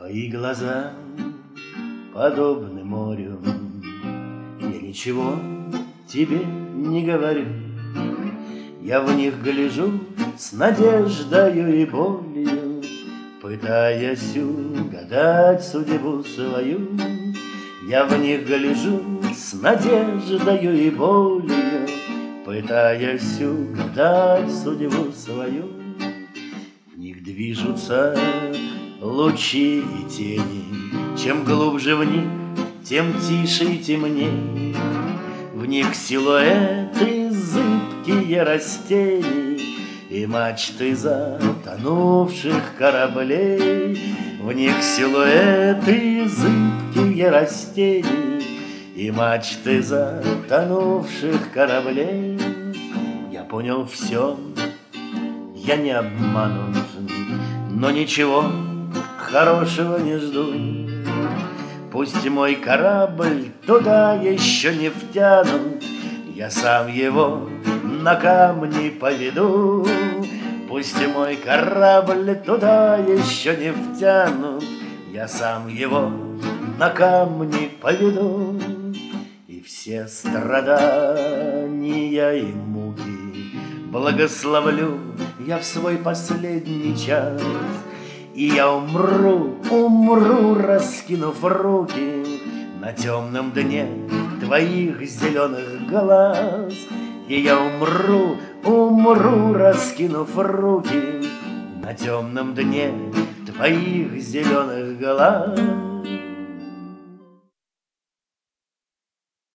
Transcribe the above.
Твои глаза подобны морю, я ничего тебе не говорю. Я в них гляжу с надеждою и болью, пытаясь угадать судьбу свою. Я в них гляжу с надеждою и болью, пытаясь угадать судьбу свою. В них движутся лучи и тени, чем глубже в них, тем тише и темней. В них силуэты зыбкие растений и мачты затонувших кораблей. В них силуэты зыбкие растений и мачты затонувших кораблей. Я понял все, я не обманут, но ничего хорошего не жду. Пусть мой корабль туда еще не втянут, я сам его на камни поведу. Пусть мой корабль туда еще не втянут, я сам его на камни поведу. И все страдания и муки благословлю я в свой последний час. И я умру, раскинув руки на темном дне твоих зеленых глаз. И я умру, раскинув руки на темном дне твоих зеленых глаз.